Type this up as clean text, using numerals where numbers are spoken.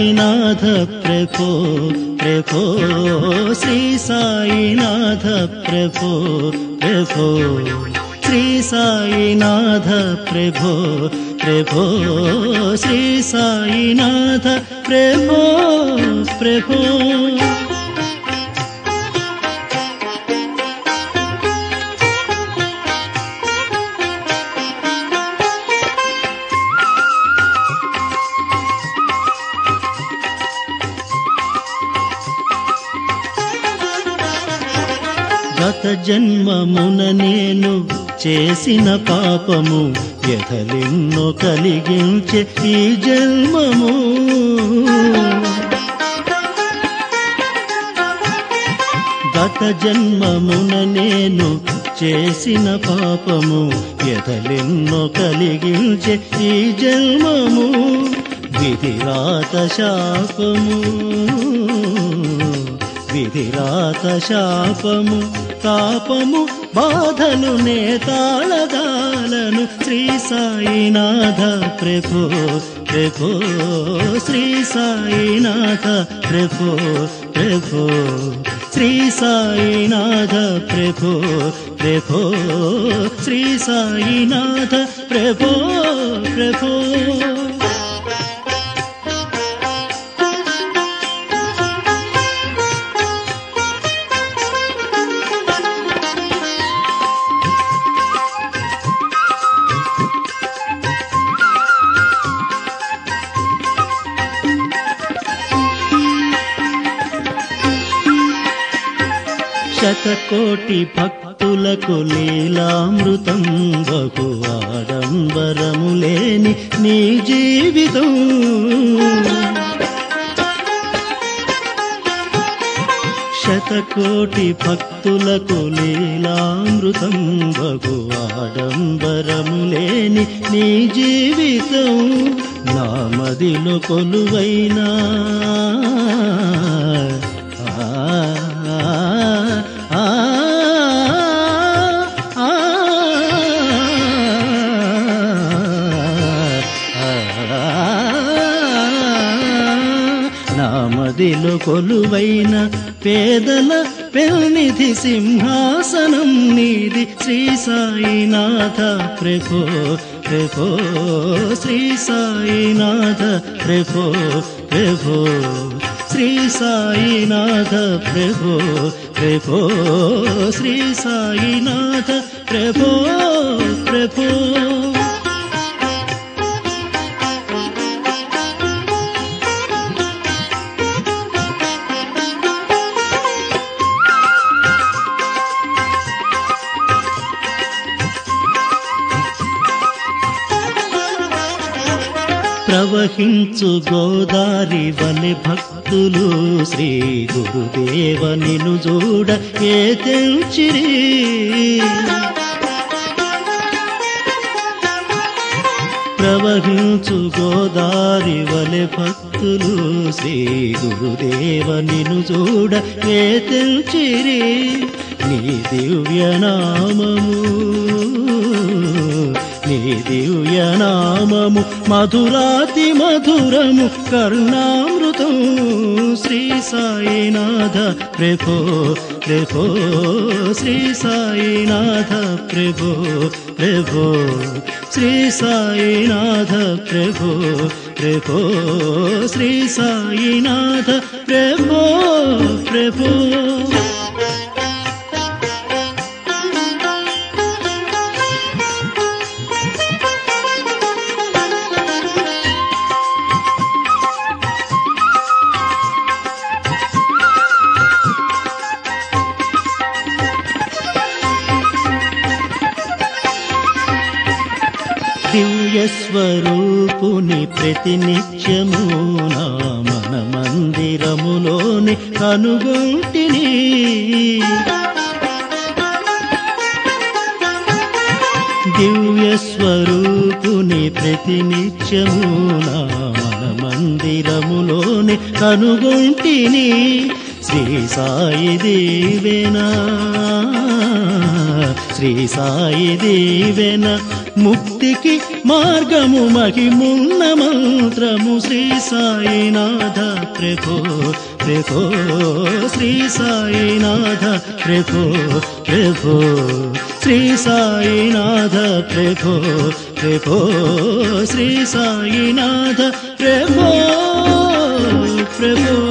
సాయినాథ ప్రభో ప్రభో శ్రీ సాయినాథ ప్రభో ప్రభో శ్రీ సాయినాథ ప్రభో ప్రభో శ్రీ సాయినాథ ప్రభో ప్రభో గత జన్మమున నేను చేసిన పాపము వ్యధలెన్నో కలిగించే ఈ జన్మము గత జన్మమున నేను చేసిన పాపము వ్యధలెన్నో కలిగించే ఈ జన్మము విధిరాత శాపము విధిరాత శాపము తాపము బాధలు నేతాళగాలను శ్రీ సాయినాథ ప్రభో ప్రభో శ్రీ సాయినాథ ప్రభో ప్రభో శ్రీ సాయినాథ ప్రభో ప్రభో శ్రీ సాయినాథ ప్రభో ప్రభో శతకోటి భక్తులకు లీలామృతం బహు ఆడంబరము లేని నీ జీవితం శతకోటి భక్తులకు లీలామృతం బహు ఆడంబరము లేని నీ జీవితం నా మదిలో కొలువైనా నామదిలో కొలువైన పేదల పెన్నిధి సింహాసనం నీది శ్రీ సాయినాథ ప్రభో ప్రభో శ్రీ సాయినాథ ప్రభో ప్రభో శ్రీ సాయినాథ ప్రభో ప్రభో శ్రీ సాయినాథ ప్రభో ప్రభో ప్రవహించు గోదారి వలె భక్తులు శ్రీ గురుదేవ నిన్ను చూడ ఏ తెంచిరి ప్రవహించు గోదారి వలె భక్తులు శ్రీ గురుదేవ నిన్ను చూడ ఏ తెంచిరి నీ దివ్యనామము నీ దివ్యనామము మధురాతి మధురము కర్ణామృతం శ్రీ సాయినాథ ప్రభో ప్రభో శ్రీ సాయినాథ ప్రభో ప్రభో శ్రీ సాయినాథ ప్రభో ప్రభో శ్రీ సాయినాథ ప్రభో ప్రభో దివ్యస్వరూపుని ప్రతినిత్యము నా మన మందిరములోని కనుగొంటిని దివ్యస్వరూపుని ప్రతినిత్యము నా మన మందిరములోని కనుగొంటిని శ్రీ సాయి దీవెనా శ్రీ సాయి దీవెన ముక్తికి మార్గము మహిమున్న మంత్రము శ్రీ సాయినాథ ప్రభో ప్రభో శ్రీ సాయినాథ ప్రభో ప్రభో శ్రీ సాయినాథ ప్రభో ప్రభో శ్రీ సాయినాథ ప్రభో ప్రభో